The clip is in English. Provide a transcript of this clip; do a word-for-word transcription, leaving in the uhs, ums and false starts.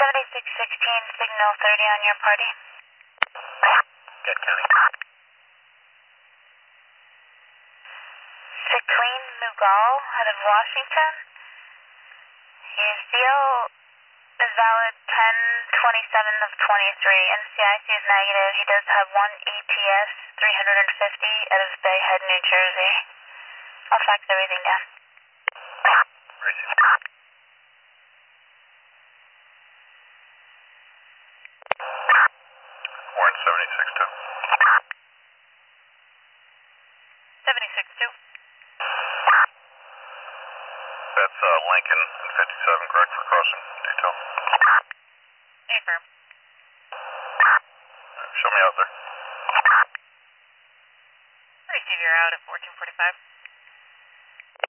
seventy-six sixteen, signal thirty on your party. Good, County. Jacqueline Mughal, out of Washington. Your C L is valid ten twenty-seven of twenty-three, and C I C is negative. He does have one A T S three fifty out of Bay Head, New Jersey. I'll fax everything down. Received. Warren seventy-six two. seventy-six two. That's uh, Lincoln and fifty-seven, correct, for crossing detail? Affirm. Show me out there. Receive, you're out at fourteen forty-five.